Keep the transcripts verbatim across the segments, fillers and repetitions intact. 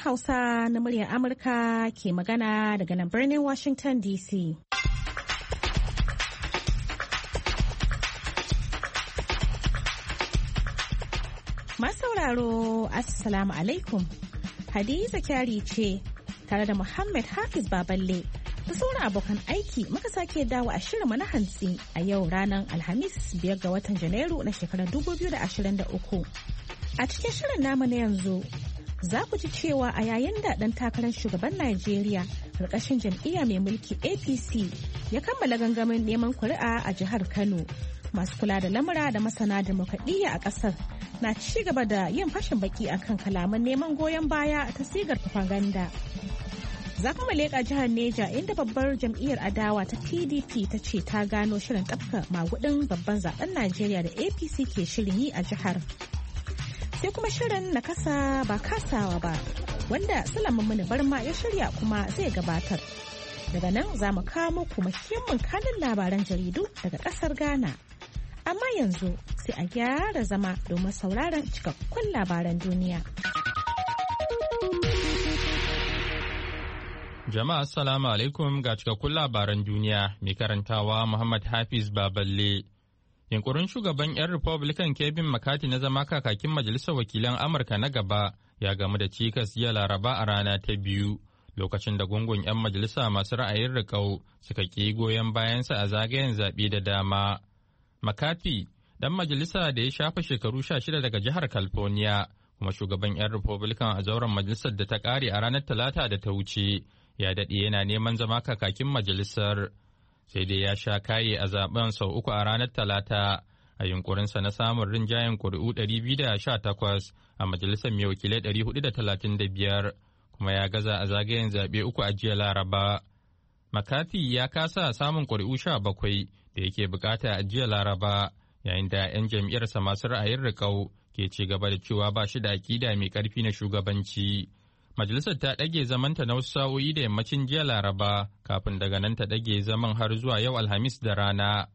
Hausa na muryar Amurka ke magana daga nan birnin Washington D C. Masu sauraro, Assalamu alaikum. Hadiza Kyari ce tare da Muhammad Hafiz Baballe da sauran abokan aiki muka sake dawo a shirinmu na hantsi a yau ranar Alhamis biyar ga watan Janairu na shekarar dubu biyu da ashirin da uku. A cikin shirin namu na yanzu za ku ji cewa a yayin da ɗan takarar shugaban Najeriya ƙarƙashin jam'iyya mai mulki A P C ya kammala gangamin neman kuri'a a jihar Kano, masu kula da lamura da masana demokradiyya a ƙasar na ci gaba da yin fashin baki akan kalaman neman goyon baya ta sigar propaganda. Za kuma leƙa jihar Neja inda babbar jam'iyyar adawa ta P D P ta ce ta gano shirin tafka magudin babban zaben Najeriya da A P C ke shirin yi a jihar. Sai kuma shirin na kasa ba kasawa ba wanda Sulaiman Muni Barma ya shirya kuma zai gabatar. Daga nan za mu kawo muku muhimmin kanin labaran jaridu daga ƙasar Ghana. Amma yanzu sai a gyara zama domin sauraron cikakkun labaran duniya. Jama'a assalamu alaikum ga cikakkun labaran duniya mai karantawa Muhammad Hafiz Baballe. Yunkurin shugaban 'yan Republican Kevin McCarthy na zama kakakin Majalisar Wakilan Amurka na gaba ya gamu da cikas jiya Laraba a rana ta biyu lokacin da gungun 'yan majalisa masu ra'ayin riƙau suka ƙi goyon bayansa a zagayen zaɓe da dama. McCarthy, ɗan majalisa da ya shafa shekaru sha shida daga jihar California, kuma shugaban 'yan Republican a zauren majalisar da ta ƙare a ranar Talata da ta wuce, ya daɗe yana neman zama kakakin majalisar. Sai dai ya sha kaye a zaben sau uku a ranar Talata a yunkurinsa na samun rinjayen ƙuri'u ɗari biyu da sha takwas a majalisar mai wakilai ɗari hudu da talatin da biyar, kuma ya gaza a zagayen zaɓe uku a jiya Laraba. McCarthy ya kasa samun ƙuri'u sha bakwai da yake bukata a jiya Laraba, yayin da 'yan jam'iyyarsa masu ra'ayin riƙau ke ci gaba da cewa ba shi da aƙida mai ƙarfi na shugabanci. Majalisar ta ɗage zamanta na wasu sa'o'i da yammacin jiya Laraba kafin daga nan ta ɗage zaman har zuwa yau Alhamis da rana.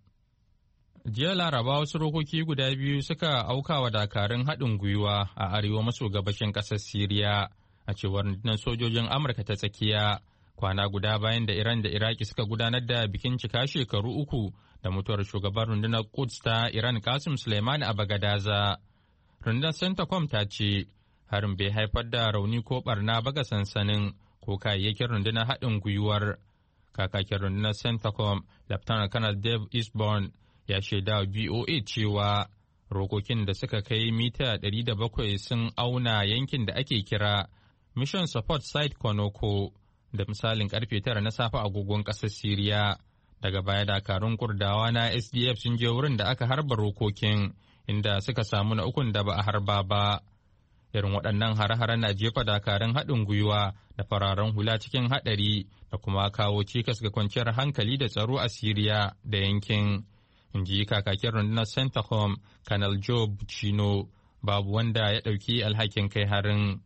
Jiya Laraba wasu rokoki guda biyu suka auka wa dakarun haɗin gwiwa a arewa maso gabashin ƙasar Siriya, a cewar rundunar sojojin Amurka ta tsakiya, kwana guda bayan da Iran da Iraki suka gudanar da bikin cika shekaru uku da mutuwar shugaban rundunar Quds ta Iran Qasim Soleimani a Bagadaza. Rundunar Centacom ta ce harin bai haifar da rauni ko barna ba ga sansanin ko kayayyakin rundunar haɗin gwiwar. Kakakin rundunar Centacom, Lieutenant Colonel Dave Eastbourne, ya shaida wa B O A cewa rokokin da suka kai mita ɗari da bakwai sun auna yankin da ake kira Mission Support Site Konoko da misalin karfe tara na safe agogon ƙasar Siriya. Daga baya dakarun Kurdawa na S D F sun je wurin da aka harba rokokin, inda suka samu na ukun da ba a harba ba. Irin waɗannan hare-hare na jefa dakarun haɗin gwiwa da fararen hula cikin haɗari da kuma kawo cikas ga kwanciyar hankali da tsaro a Siriya da yankin. In ji kakakin rundunar Centacom, Colonel Joe Buccino, babu wanda ya ɗauki alhakin kai harin.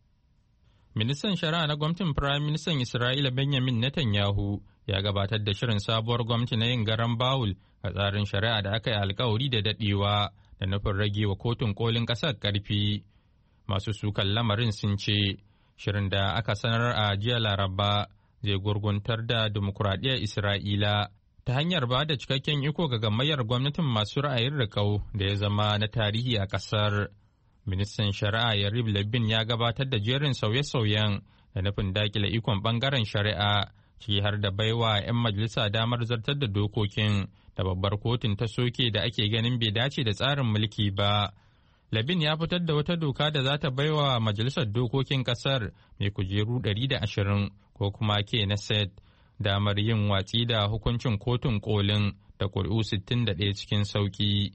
Ministan Shari'a na gwamnatin Firayim Ministan Isra'ila Benjamin Netanyahu ya gabatar da shirin sabuwar gwamnati na yin garan bawul a tsarin shari'a da aka yi alkawari da daɗewa da nufin rage wa kotun kolin ƙasar ƙarfi. Masu sukan lamarin sun ce shirin da aka sanar a jiya Laraba zai gurguntar da dimokuraɗiyyar Isra'ila ta hanyar ba da cikakken iko ga gamayyar gwamnatin masu ra'ayin riƙau da ya zama na tarihi a ƙasar. Ministan Shari'a Yariv Levin ya gabatar da jerin sauye-sauyen da nufin dakile ikon ɓangaren shari'a, ciki har da baiwa 'yan majalisa damar zartar da dokokin da babbar kotun ta soke da ake ganin bai dace da tsarin mulki ba. Labin ya fitar da wata doka da za ta baiwa majalisar dokokin kasar mai kujeru ɗari da ashirin ko kuma ke na set damar yin watsi da hukuncin kotun kolin da ƙuri'u sittin da ɗaya cikin sauƙi.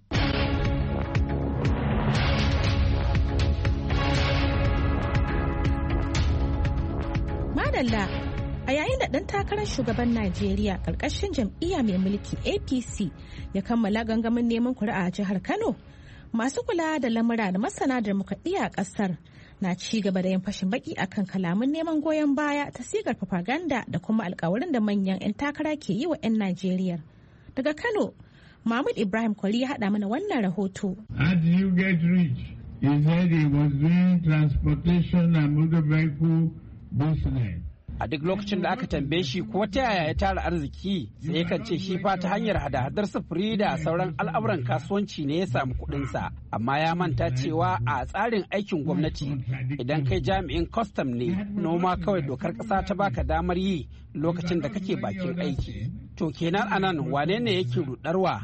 Madalla, a yayin da ɗan takarar shugaban Najeriya ƙarƙashin jam'iyya mai mulki A P C ya kammala gangamin neman kuri'a a jihar Kano, masu kula da lamura da masana demokradiyya a ƙasar na ci gaba da yin fashin baki akan kalaman neman goyon baya ta sigar propaganda da kuma alkawarin da manyan 'yan takara ke yi wa 'yan Najeriya. Daga Kano, Mahmud Ibrahim Kwari ya haɗa mana wannan rahoto. As you get rich, He said he was doing transportation and motor vehicle business. A duk lokacin da aka tambaye shi ko ta yaya ya tara arziki sai yakan ce shi fa ta hanyar hada-hadar sufuri da sauran al'amuran kasuwanci ne ya samu kuɗinsa. Amma ya manta cewa a tsarin aikin gwamnati idan kai jami'in kwastam ne noma kawai dokar ƙasa ta baka damar yi lokacin da kake bakin aiki. To kenan anan wane ne yake rudarwa?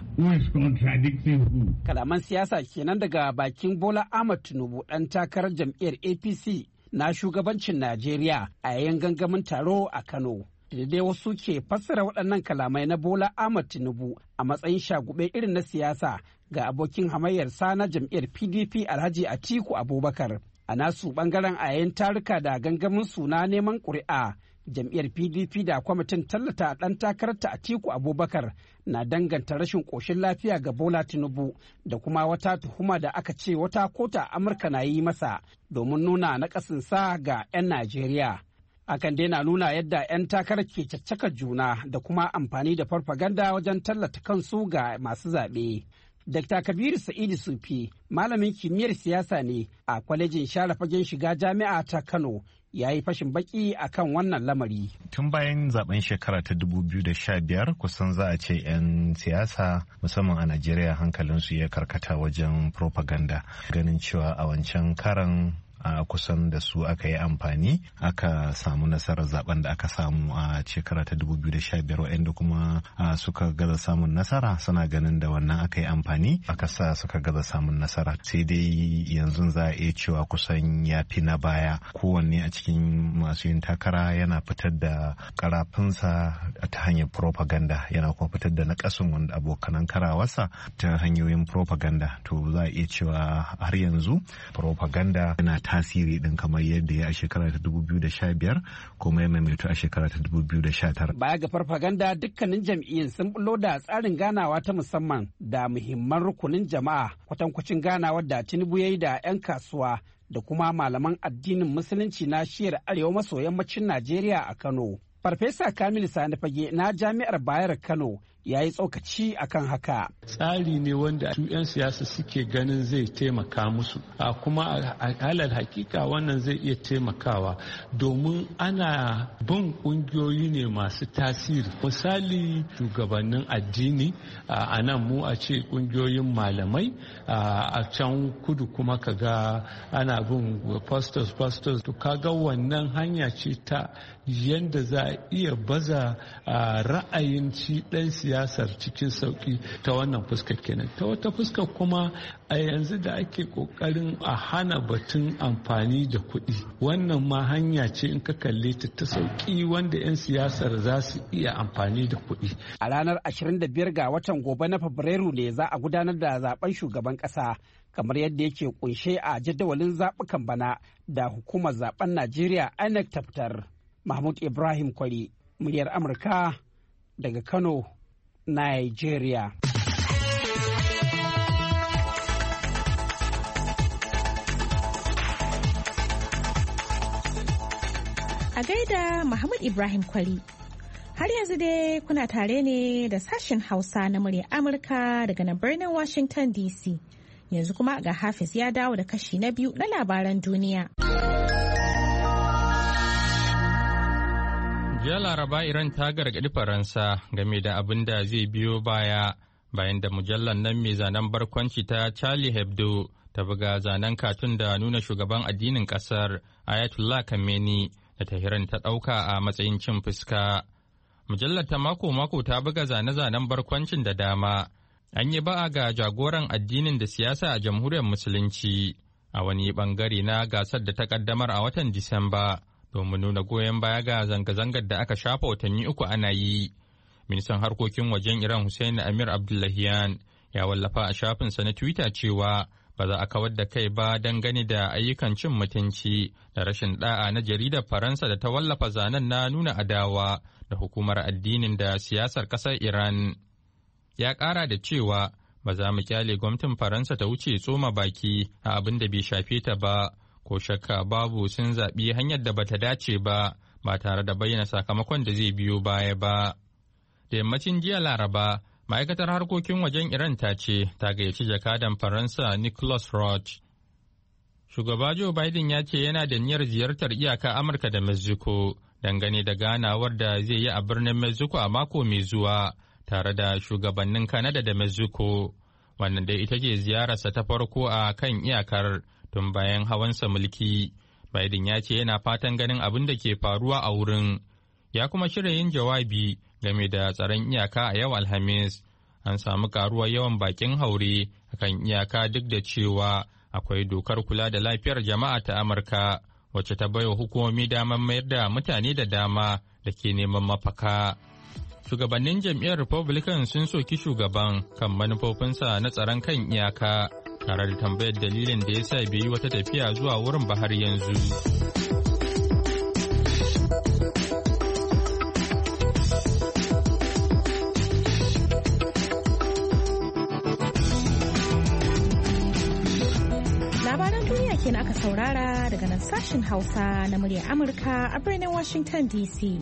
Kalaman siyasa kenan daga bakin Bola Ahmed Tinubu ɗan takarar jam'iyyar A P C na shugabancin Najeriya a yayin gangamin taro a Kano. Da dai wasu ke fassara waɗannan kalamai na Bola Ahmed Tinubu a matsayin shagube irin na siyasa ga abokin hamayyarsa na jam'iyyar P D P Alhaji Atiku Abubakar. A nasu ɓangaren a yayin taruka da gangamin suna neman ƙuri'a, jam'iyyar P D P da kwamitin tallata ɗan takararta Atiku Abubakar na danganta rashin ƙoshin lafiya ga Bola Tinubu da kuma wata tuhuma da aka ce wata kota Amurka na yi masa domin nuna naƙasinsa ga 'yan Najeriya. Akan dai na nuna yadda 'yan takarar ke caccaka juna da kuma amfani da farfaganda wajen tallata kansu ga masu zaɓe. Dakta Kabiru Sa'idu Sufi, malamin kimiyyar siyasa ne a kwalejin share fagen shiga jami'a ta Kano, ya yi fashin baki a kan wannan lamari. Tun bayan zaben shekara ta dubu biyu da sha biyar kusan za a ce 'yan siyasa musamman a Najeriya hankalinsu ya karkata wajen propaganda. Ganin cewa a wancan karan a kusan da su aka yi amfani aka samu nasarar zaben da aka samu a shekara ta dubu biyu da sha biyar wa'anda kuma suka gaza samun nasara suna ganin da wannan aka yi amfani aka sa suka gaza samun nasara sai dai yanzu za a iya cewa kusan ya fi na baya kowanne a cikin masu yin takara yana fitar da karafinsa ta hanyar propaganda yana kuma fitar da nakasun wanda abokanan karawarsa ta hanyoyin propaganda to za a iya cewa har yanzu propaganda yana tasiri din kamar yadda ya a shekara ta dubu biyu da sha biyar kuma ya maimaito a shekara ta dubu biyu da sha tara. Baya ga farfaganda dukkanin jam'iyyun sun bullo da tsarin ganawa ta musamman da muhimman rukunin jama'a kwatankwacin ganawar da Tinubu ya yi da 'yan kasuwa da kuma malaman addinin musulunci na shiyar arewa maso yammacin Najeriya a Kano. Farfesa Kamilu Sani Fage na Jami'ar Bayar Kano ya yi tsokaci akan haka. Tsari ne wanda su 'yan siyasa suke ganin zai taimaka musu, a kuma a halal hakika wannan zai iya taimakawa domin ana bin ƙungiyoyi ne masu tasiri. Misali shugabannin addini a nan mu a ce ƙungiyoyin malamai a can kudu kuma kaga ana bin pastors pastors to kaga wannan hanya ce ta yanda za a iya baza ra'ayin ci ɗan siyasar cikin sauki ta wannan fuskar kenan. Ta wata fuskar kuma a yanzu da ake kokarin a hana batun amfani da kuɗi, wannan ma hanya ce in ka kalle ta ta sauki wanda 'yan siyasar za su iya amfani da kuɗi. A ranar ashirin da biyar ga watan gobe na Fabrairu ne za a gudanar da zaben shugaban ƙasa kamar yadda yake kunshe a jadawalin zaɓukan bana da hukumar zaben Najeriya I N E C ta fitar. Mahmud Ibrahim Kwari, muryar Amurka daga Kano, Nigeria. A gaida Mahmud Ibrahim Kwari. Har yanzu dai kuna tare ne da sashen Hausa na muryar Amurka daga nan birnin Washington D C. Yanzu kuma ga Hafiz ya dawo da kashi na biyu na labaran duniya. Jiya Laraba Iran ta gargaɗi Faransa game da abin da zai biyo baya bayan da mujallar nan mai zanen barkwanci ta Charlie Hebdo ta buga zanen katun da nuna shugaban addinin ƙasar Ayatollah Khamenei da Tehran ta ɗauka a matsayin cin fuska. Mujallar ta mako-mako ta buga zane-zanen barkwancin da dama. An yi ba'a ga jagoran addinin da siyasa a jamhuriyar Musulunci a wani bangare na gasar da ta ƙaddamar a watan Disamba. domin nuna goyon baya ga zanga-zangar da aka shafa watanni uku ana yi. Ministan harkokin wajen Iran Hussein Amir Abdullahian ya wallafa a shafinsa na Twitter cewa ba za a kawar da kai ba dangane da ayyukan cin mutunci da rashin da'a na jaridar Faransa da ta wallafa zanen na nuna adawa da hukumar addinin da siyasar ƙasar Iran. Ya ƙara da cewa ba za mu kyale gwamnatin Faransa ta wuce tsoma baki a abin da bai shafe ta ba. Ko shakka babu sun zaɓi hanyar da bata dace ba ba tare da bayyana sakamakon da zai biyo baya ba. Da yammacin jiya Laraba, ma'aikatar harkokin wajen Iran ta ce ta gayyaci jakadan Faransa Nicholas Roch Shugaba Joe Biden ya ce yana da niyyar ziyartar iyaka Amurka da Mexico dangane da ganawar da zai yi a birnin Mexico a mako mai zuwa tare da shugabannin Canada da Mexico. Wannan dai ita ce ziyararsa ta farko a kan iyakar tun bayan hawansa mulki. Biden ya ce yana fatan ganin abin da ke faruwa a wurin. Ya kuma shirya yin jawabi game da tsaron iyaka a yau Alhamis. An samu karuwar yawan bakin haure a kan iyaka duk da cewa akwai dokar kula da lafiyar jama'a ta Amurka wacce ta baiwa hukumomi damar mayar da mutane da dama da ke neman mafaka. Shugabannin jam'iyyar Republican sun soki shugaban kan manufofinsa na tsaron kan iyaka tare da tambayar dalilin da ya sa bai yi wata tafiya zuwa wurin ba har yanzu. Labaran duniya kenan aka saurara daga nan sashen Hausa na muryar Amurka a birnin Washington D C.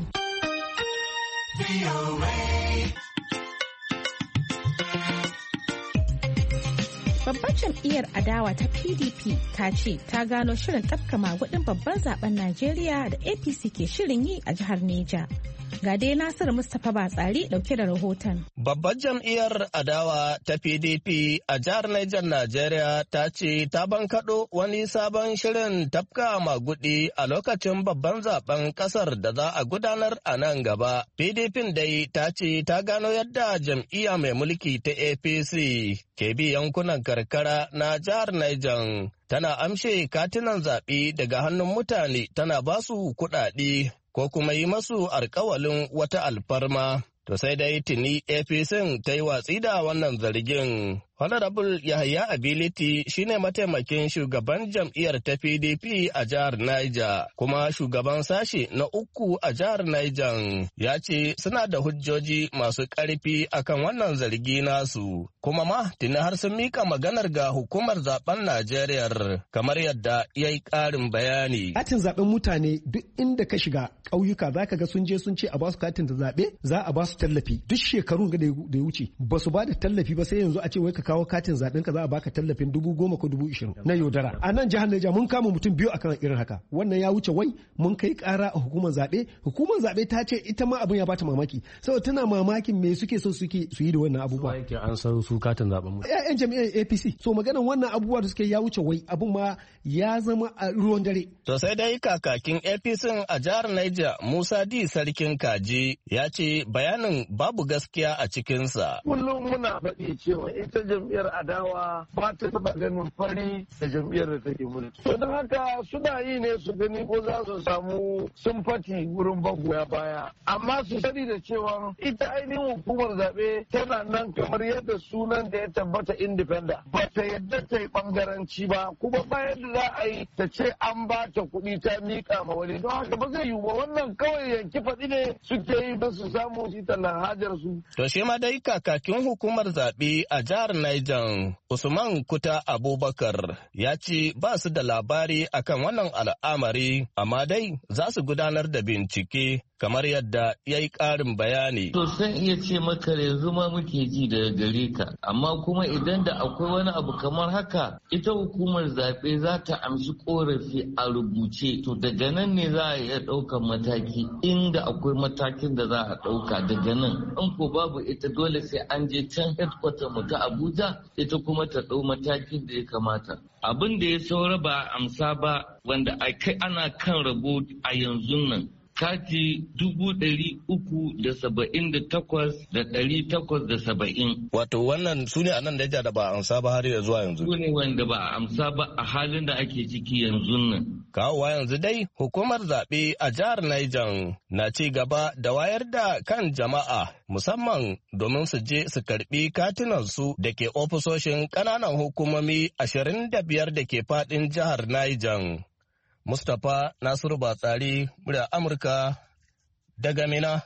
Babbar jam'iyyar adawa ta P D P ta ce ta gano shirin tafka magudin babban zaben Najeriya da A P C ke shirin yi a jihar Neja. Ga dai Nasiru Mustapha Batsari dauke da rahoton. Babbar jam'iyyar adawa ta P D P a jihar Niger Najeriya ta ce ta bankaɗo wani sabon shirin tafka magudi a lokacin babban zaben kasar da za a gudanar a nan gaba. P D P dai ta ce ta gano yadda jam'iyya mai mulki ta A P C ke bi yankunan karkara na jihar Niger. Tana amshe katunan zaɓe daga hannun mutane tana basu kuɗaɗe ko kuma yi masu alkawalin wata alfarma. To sai dai tuni A P C ta yi watsi da wannan zargin. Honorable Yahaya Ability shine mataimakin shugaban jam'iyyar ta P D P a jihar Niger kuma shugaban sashi na uku a jihar Niger ya ce suna da hujjoji masu ƙarfi akan wannan zargi nasu kuma ma tuni har sun mika maganar ga hukumar zaben Najeriya kamar yadda ya yi ƙarin bayani. Katin zaben mutane duk inda ka shiga ƙauyuka za ka ga sun je sun ce a basu katin da zaɓe za a basu tallafi duk shekarun da ya wuce ba su ba da tallafi ba sai yanzu a ce wai ka kawo katin zaben ka za a baka tallafin dubu goma ko dubu ishirin na yaudara. A nan jihar Niger mun kama mutum biyu akan irin haka. Wannan ya wuce wai mun kai kara a hukumar zaɓe. Hukumar zaɓe ta ce ita ma abin ya bata mamaki. Saboda tana mamakin me suke so suke su yi da wannan abubuwa. Yake an san su katin zaben mu. Ƴaƴan jami'ar A P C. So maganar wannan abubuwa da suke ya wuce wai abin ma ya zama a ruwan dare. To sai dai kakakin A P C a jihar Niger Musa D Sarkin Kaji ya ce bayanin babu gaskiya a cikinsa. Kullum muna faɗi cewa ita jam'iyyar adawa ba ta taɓa ganin fari da jam'iyyar da take mulki. To don haka suna yi ne su gani ko za su samu sumfati wurin bagoya baya. Amma su sani da cewa ita ainihin hukumar zaɓe tana nan kamar yadda sunan da ya tabbata independent. Ba ta yadda ta yi ɓangaranci ba kuma bayan da za a yi ta ce an ba ta kuɗi ta miƙa ma wani. Don haka ba zai yiwu ba wannan kawai yanki faɗi ne suke yi don su samu shi tallan hajar su. To shi ma dai kakakin hukumar zaɓe a jihar Niger Usman Kuta Abubakar ya ce ba su da labari akan wannan al'amari amma dai za su gudanar da bincike kamar yadda ya yi ƙarin bayani. To san iya ce maka yanzu ma muke ji daga gare ka amma kuma idan da akwai wani abu kamar haka ita hukumar zaɓe za ta amshi ƙorafi a rubuce to daga nan ne za a iya ɗaukar mataki inda akwai matakin da za a ɗauka daga nan in ko babu ita dole sai an je can headquarter mu ta Abuja ita kuma ta ɗau matakin da ya kamata. Abin da ya saura ba a amsa ba wanda ana kan rabo a yanzu nan. Kati dubu ɗari uku da saba'in da takwas da ɗari takwas da saba'in. Wato wannan su ne a nan da da ba a amsa ba har ya zuwa yanzu. Su ne wanda ba a amsa ba a halin da ake ciki yanzu nan. Kawowa yanzu dai hukumar zaɓe a jihar Niger na ci gaba da wayar da kan jama'a musamman domin su je su karɓi katinansu da ke ofisoshin ƙananan hukumomi ashirin da biyar da ke faɗin jihar Niger. Mustapha Nasiru Batsari, murya Amurka daga Mina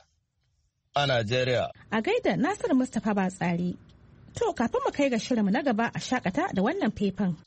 a Najeriya. A gaida Nasiru Mustapha Batsari. To, kafin mu kai ga shirinmu na gaba a shakata da wannan faifan.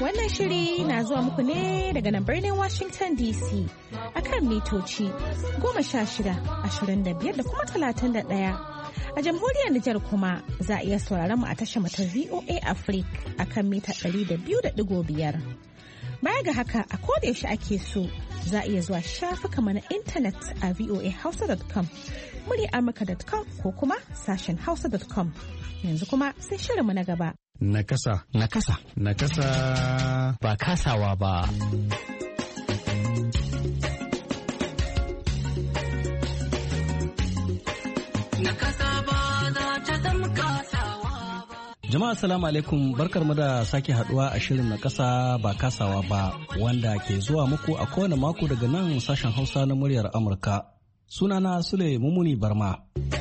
Wannan shiri na zuwa muku ne daga nan birnin Washington D C akan mitoci goma sha shida, ashirin da biyar da kuma talatin da ɗaya. A jamhuriyar Nijar kuma za a iya sauraron mu a tashar mata V O A Africa akan mita ɗari da biyu da ɗigo biyar. Baya ga haka a koda yaushe ake so za a iya zuwa shafuka mana intanet a voa hausa dot com, muryar amurka dot com ko kuma sashen hausa dot com. Yanzu kuma sai shirinmu na gaba. Nakasa. Nakasa. Nakasa. Ba kasawa ba. Jama'a assalamu alaikum, barkar mu da sake haduwa a shirin na kasa ba kasawa ba wanda ke zuwa muku a kowane mako daga nan sashen Hausa na muryar Amurka. Sunana Sule Mumuni Barma.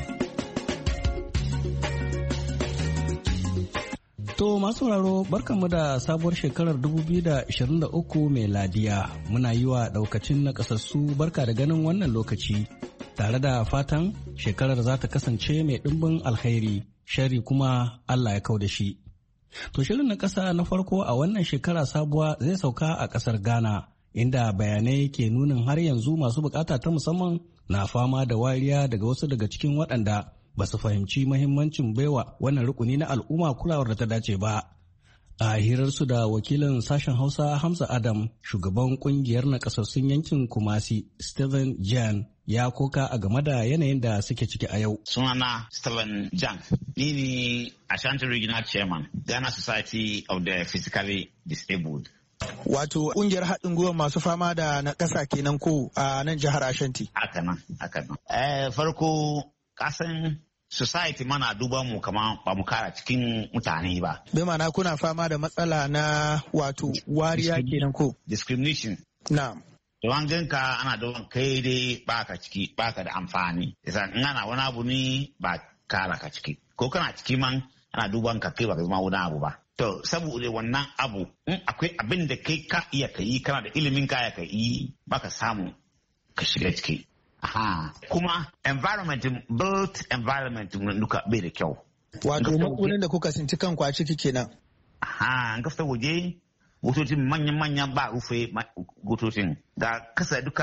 To masu sauraro barkanmu da sabuwar shekarar dubu biyu da ashirin da uku mai ladiya. Muna yi wa daukacin nakasassu barka da ganin wannan lokaci tare da fatan shekarar za ta kasance mai ɗimbin alkhairi. Shari kuma Allah ya kau da shi. To shirin na ƙasa na farko a wannan shekara sabuwa zai sauka a ƙasar Ghana, inda bayanai ke nunin har yanzu masu bukata ta musamman na fama da wariya daga wasu daga cikin waɗanda ba su fahimci mahimmancin baiwa wannan rukuni na al'umma kulawar da ta dace ba. A hirarsu da wakilin sashen Hausa Hamza Adam, shugaban kungiyar nakasassun yankin Kumasi, Stephen Jan, ya koka a game da yanayin da suke ciki a yau. Sunana Stephen Jan, ni ne Ashanti Regional Chairman, Ghana Society of the Physically Disabled. Wato kungiyar haɗin gwiwa masu fama da na ƙasa kenan ko a nan jihar Ashanti? Haka nan, haka nan. Eh, farko kasan society mana duba mu kama ba mu kara cikin mutane ba. Bai mana kuna fama da matsala na wato wariya kenan ko? Discrimination. Na'am. To an ganka ana da kai dai baka ciki baka da amfani. Yasa in ana wani abu ne ba kara ka ciki. Ko kana ciki man ana duban ka kai ba ka zama wani abu ba. To saboda wannan abu in akwai abin da kai ka iya ka yi kana da ilimin ka ya ka yi baka samu ka shiga ciki. Aha. Kuma environment, built environment duka bai da kyau. Wato makonin da kuka sinci kanku a ciki kenan. Aha, an kafta waje gutocin manyan-manyan ba rufe gutocin. Da kasa duka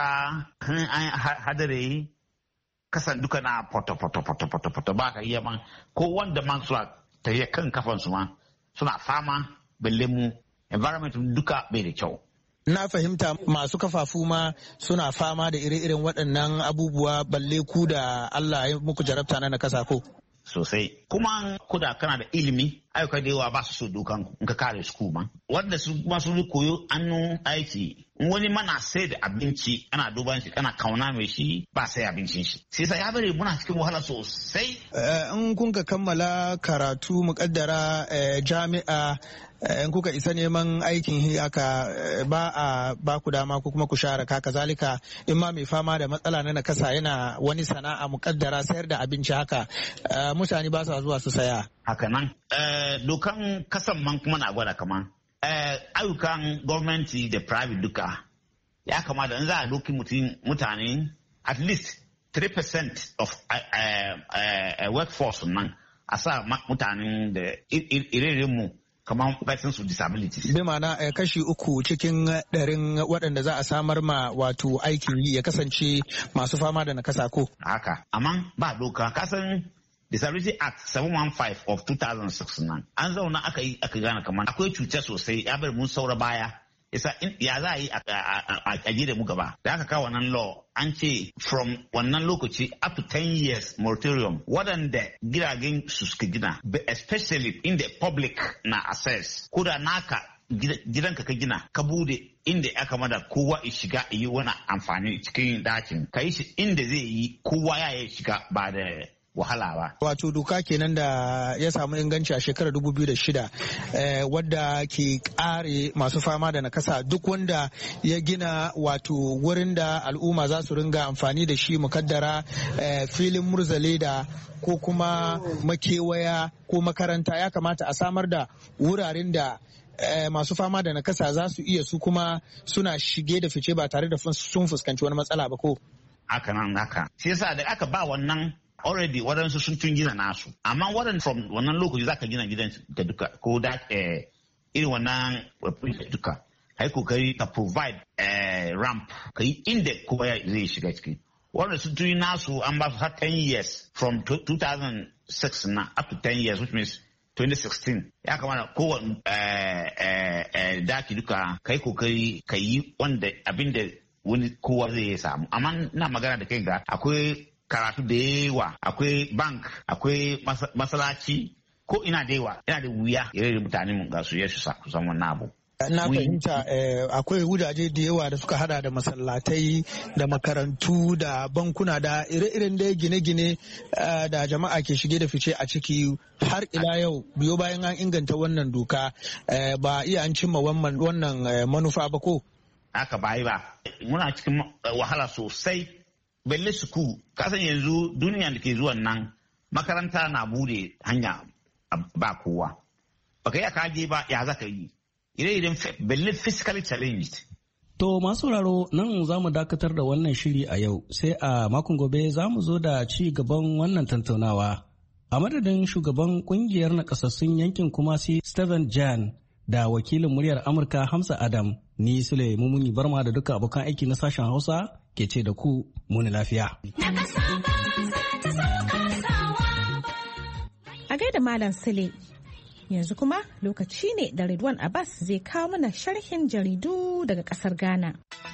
an hadare kasa duka na poto-poto-poto-poto ba ka iya man. Ko wanda man suna tafiya kan kafansu ma suna fama balle mu environment duka bai da kyau. Na fahimta masu kafafu ma suna fama da ire-iren waɗannan abubuwa balle ku da Allah ya muku jarabta na nakasa ko? Sosai. Kuma kuda kana da ilimi ayyuka da yawa ba su so dokan in ka kare su kuma. Wanda su masu koyo annu aiki wani mana sai da abinci ana duban shi ana kauna mai shi ba sai abincin shi. Sai sai ya bari muna cikin wahala sosai. In kun ka kammala karatu muƙaddara jami'a in kuka isa neman aikin haka ba a ba ku dama ko kuma ku share ka kazalika in ma mai fama da matsala na nakasa yana wani sana'a muƙaddara sayar da abinci haka mutane ba sa zuwa su saya. Haka nan dokan kasan man kuma na gwada kaman ayyukan gwamnati da private duka ya kamata in za a doki mutane at least three percent of workforce nan a sa mutanen da irin-mu kamar persons with disabilities. Bi ma'ana kashi uku cikin ɗarin waɗanda za a samar ma wato aikin yi ya kasance masu fama da nakasa ko? Haka, amma ba doka kasan Disability Act seven one five of two thousand six nan. An zauna aka yi aka gane kamar akwai cuta sosai ya bar mun saura baya. Yasa ya za a yi a gida mu gaba. Da aka kawo wannan law an ce from wannan lokaci up to ten years moratorium waɗanda gidajen su suka gina especially in the public na access. Ko da naka gidanka ka gina ka bude inda ya kamata kowa ya shiga yi wani amfani cikin dakin ka yi shi inda zai yi kowa ya yi shiga ba da wahala ba. Wato doka kenan da ya samu inganci a shekarar dubu biyu da shida eh, wadda ke kare masu fama da nakasa duk wanda ya gina wato wurin da al'umma za su ringa amfani da shi mukaddara eh, filin murzale da ko kuma makewaya ko makaranta ya kamata a samar da wuraren da Eh, masu fama da nakasa za su iya su kuma suna shige da fice ba tare da sun fuskanci wani matsala ba ko? Haka nan haka. Shi yasa da aka ba wannan already waɗansu sun tun gina nasu. Amma waɗanda from wannan lokaci za ka gina gidan ka duka ko da irin wannan duka kai kokari ka provide ramp ka yi inda kowa zai shiga ciki. Wanda su tuni nasu an ba su har ten years from two thousand six na up to ten years, which means twenty sixteen. Ya kamata kowane daki duka kai kokari ka yi wanda abinda wani kowa zai samu. Amma na magana da kai ga akwai karatu da yawa, akwai bank, akwai masalaci, ko ina da yawa, yana da wuya irin mutane ga su su san wannan abu. Na fahimta akwai wujaje da yawa da suka hada da masallatai da makarantu da bankuna da ire-iren da gine-gine da jama'a ke shige da fice a ciki har ila yau biyo bayan an inganta wannan doka ba iya an cimma wannan manufa ba ko? Haka ba yi ba. Muna cikin wahala sosai. Belle suku kasan yanzu duniya da ke zuwan nan makaranta na bude hanya ba kowa. Baka yi kaje ba ya zaka yi. Ire-iren belle physically challenged. To masu sauraro nan za mu dakatar da wannan shiri a yau sai a makon gobe za mu zo da ci gaban wannan tattaunawa. A madadin shugaban kungiyar nakasassun yankin Kumasi Stephen Jan da wakilin muryar Amurka Hamza Adam, ni Sule Mumuni Barma da duka abokan aiki na sashen Hausa ke ce da ku muni lafiya. A gaida Malam Sule. Yanzu kuma lokaci ne da Ridwan Abbas zai kawo mana sharhin jaridu daga kasar Ghana.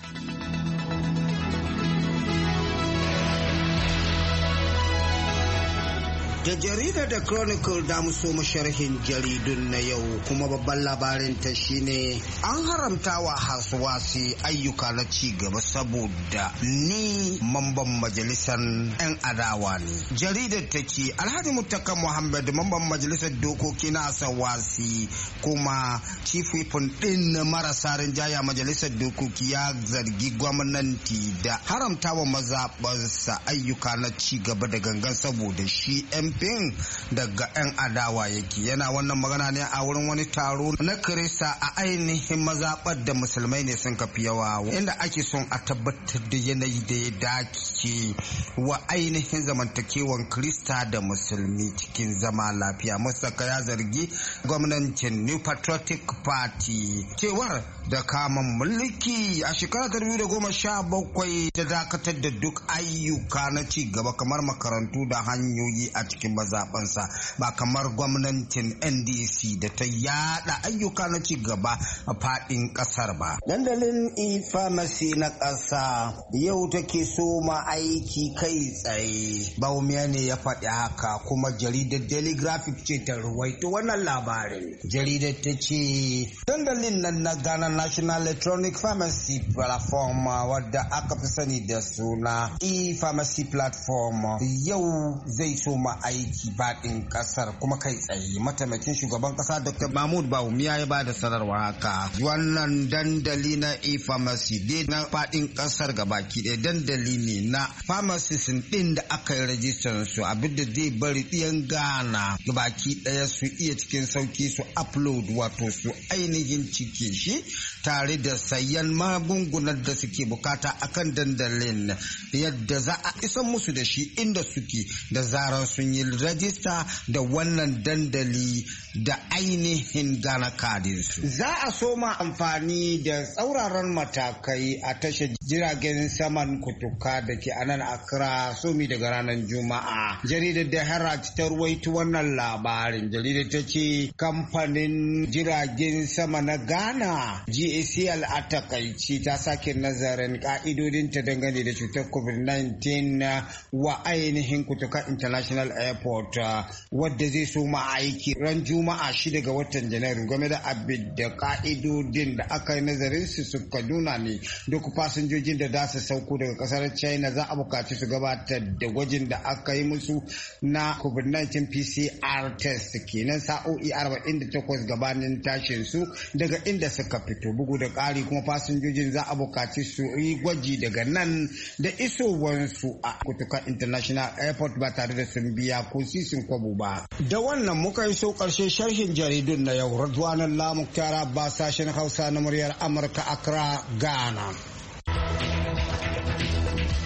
Da jaridar da Chronicle da muso sharhin jaridun na yau kuma babban labarin ta shine an haramta wa Haswasi ayyuka na ci gaba saboda ni mamban majalisar 'yan adawa ne. Jaridar ta ce Alhaji Muttaka Muhammad mamban majalisar dokoki na Haswasi kuma chief whip din marasa rinjaya majalisar dokoki ya zargi gwamnati da haramta wa mazaɓarsa ayyuka na ci gaba da gangan saboda shi M Fin daga 'yan adawa yake. Yana wannan magana ne a wurin wani taro na Kirista a ainihin mazaɓar da musulmai ne sun kafi yawa, inda ake son a tabbatar da yanayi da ya dace wa ainihin zamantakewan Kirista da musulmi cikin zama lafiya. Mustaka ya zargi gwamnatin New Patriotic Party cewar da kaman mulki a shekara ta biyu da goma sha bakwai ta dakatar da duk ayyuka na ci gaba kamar makarantu da hanyoyi a cikin mazaɓansa, ba kamar gwamnatin N D C da ta yada ayyuka na ci gaba a faɗin ƙasar ba. Dandalin e-pharmacy na ƙasa yau take so ma aiki kai tsaye. Baumiya ne ya faɗi haka kuma jaridar Daily Graphic ce ta ruwaito wannan labarin. Jaridar ta ce dandalin nan na Ghana National Electronic Pharmacy Platform wadda aka fi sani da suna e-pharmacy platform yau zai so ma aiki baɗin ƙasar kuma kai tsaye. Mataimakin shugaban ƙasa Doctor Mahmud Bawumia ya bada sanarwa haka. Wannan dandali na e-pharmacy dai na faɗin ƙasar gabaki ɗaya dandali ne na pharmacies ɗin da aka yi rajistar su, abin da zai bari ɗiyan Ghana gabaki ɗaya su iya cikin sauki su upload wato su ainihin cike shi tare da sayan magungunan da suke bukata akan dandalin yadda za a isa musu da shi inda suke da zarar sun yi rajista da wannan dandali da ainihin Ghana kadinsu. Za a soma amfani da tsauraran matakai a tashar jiragen saman kutuka da ke anan Accra somi daga ranar Juma'a. Jaridar da Herald ta ruwaito wannan labarin. Jaridar ta ce kamfanin jiragen sama na Ghana G A C L a takaici ta sake nazarin ka'idodinta dangane da cutar covid nineteen wa ainihin kutuka International Airport wadda zai soma aiki ran Juma'a shida ga watan Janairu. Game da abin da ka'idodin da aka yi nazarin su suka nuna ne duk fasinjojin da za su sauko daga kasar China za a bukaci su gabatar da gwajin da aka yi musu na covid nineteen P C R test kenan sa'o'i arba'in da takwas gabanin tashin su daga inda suka fito. Bugu da ƙari kuma fasinjojin za a bukaci su yi gwaji daga nan da isowansu a kutuka International Airport ba tare da sun biya ko sisin kwabo ba. Da wannan muka yi so ƙarshen sharhin jaridun na yau. Radwanan Lamuktar ba sashen Hausa na muryar Amurka, Accra, Ghana.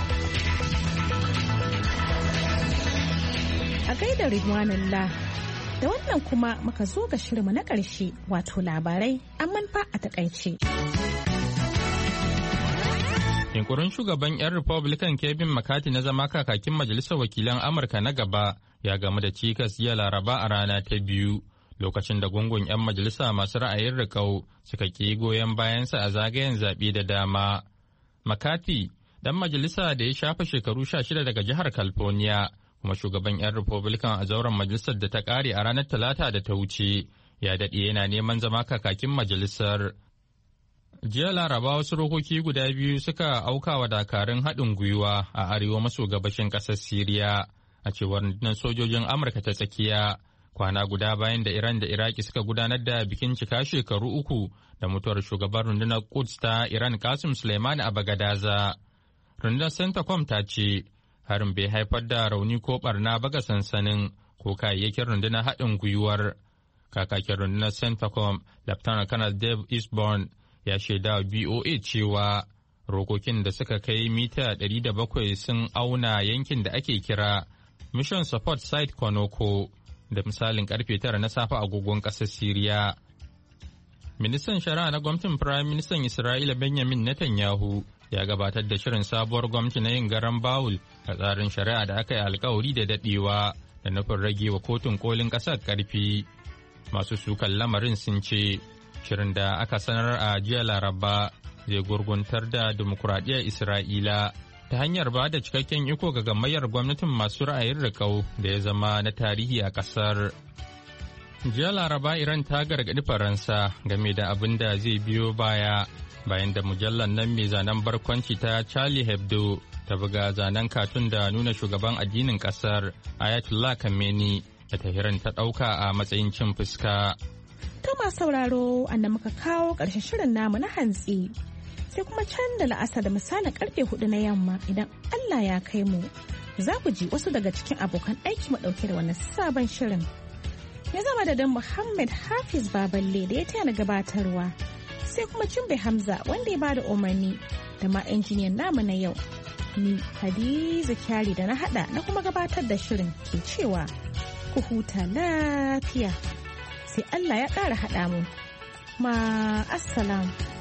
A gaida Ridwanullah Da wannan kuma muka zo ga shirinmu na ƙarshe wato labarai amman fa a takaice. Yunkurin shugaban 'yan Republican Kevin McCarthy na zama kakakin Majalisar Wakilan Amurka na gaba ya gamu da cikas jiya Laraba a rana ta biyu lokacin da gungun 'yan majalisa masu ra'ayin riƙau suka ƙi goyon bayansa a zagayen zaɓe da dama. McCarthy, ɗan majalisa da ya shafa shekaru sha shida daga jihar California, kuma shugaban 'yan Republican a zauren majalisar da ta ƙare a ranar Talata da ta wuce, ya daɗe yana neman zama kakakin majalisar. Jiya Laraba wasu rokoki guda biyu suka auka wa dakarun haɗin gwiwa a arewa maso gabashin ƙasar Siriya, a cewar rundunar sojojin Amurka ta tsakiya, kwana guda bayan da Iran da Iraki suka gudanar da bikin cika shekaru uku da mutuwar shugaban rundunar Quds ta Iran Qasim Soleimani a Bagadaza. Rundunar CENTCOM ta ce, harin bai haifar da rauni ko barna ba ga sansanin ko kayayyakin rundunar haɗin gwiwar. Kakakin rundunar CENTCOM, Lieutenant Colonel Dave Eastbourne, ya shaida wa B O A cewa rokokin da suka kai mita ɗari da bakwai sun auna yankin da ake kira Mission Support Site Konoko da misalin karfe tara na safe agogon ƙasar Siriya. Ministan Shari'a na gwamnatin Firayim Ministan Isra'ila Benjamin Netanyahu ya gabatar da shirin sabuwar gwamnati na yin garan bawul a tsarin shari'a da aka yi alkawari da daɗewa da nufin rage wa kotun kolin ƙasar ƙarfi. Masu sukan lamarin sun ce shirin da aka sanar a jiya Laraba zai gurguntar da dimokuraɗiyyar Isra'ila ta hanyar ba da cikakken iko ga gamayyar gwamnatin masu ra'ayin riƙau da ya zama na tarihi a ƙasar. Jiya Laraba Iran ta gargaɗi Faransa game da abin da zai biyo baya bayan da mujallar nan mai zanen barkwanci ta Charlie Hebdo ta buga zanen katun da nuna shugaban addinin ƙasar Ayatollah Khamenei da Tehran ta ɗauka a matsayin cin fuska. Ta masu sauraro an da muka kawo ƙarshen shirin namu na hantsi sai kuma can da la'asar da misalin karfe hudu na yamma idan Allah ya kai mu za ku ji wasu daga cikin abokan aiki mu ɗauke da wannan sabon shirin. Ya zama da dan Muhammad Hafiz Baballe da ya taya na gabatarwa sai kuma Jumbe Hamza wanda ya bada umarni da ma injiniyan namu na yau. Ni Hadiza Kyari da na hada na kuma gabatar da shirin ke cewa ku huta lafiya. Sai Allah ya ƙara haɗa mu. Ma assalamu.